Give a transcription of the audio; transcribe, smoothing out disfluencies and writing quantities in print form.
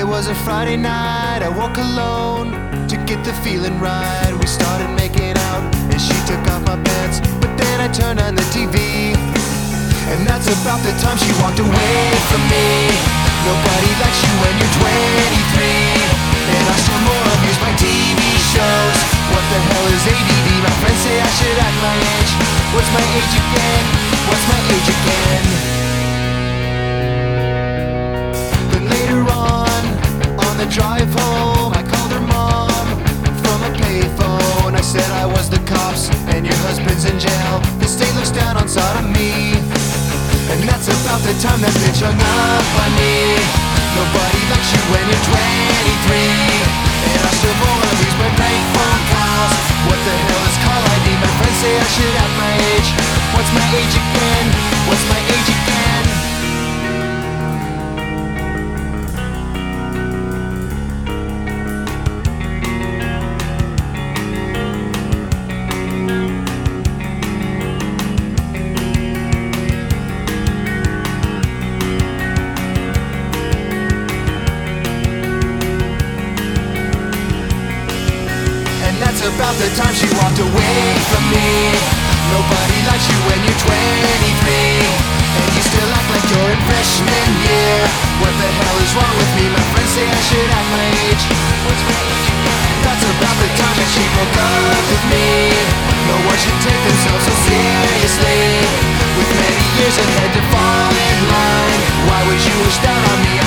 It was a Friday night, I woke alone to get the feeling right. We started making out and she took off my pants, but then I turned on the TV, and that's about the time she walked away from me. Nobody likes you when you're 23, and I still more amuse by TV shows. What the hell is ADD? My friends say I should act my age. What's my age again? What's my age again? Then later on the drive home, I called her mom from a payphone. I said I was the cops and your husband's in jail. The state looks down on sodomy, and that's about the time that bitch hung up on me. Nobody likes you when you're 23, and I still more amuse by prank phone calls. What the hell is call ID? My friends say I should have my age. What's my age again? What's my age again? That's about the time she walked away from me. Nobody likes you when you're 23, and you still act like you're in freshman year. What the hell is wrong with me? My friends say I should act my age. What's my age again? That's about the time that she broke up with me. No one should take themselves so seriously, with many years ahead to fall in line. Why would you wish down on me?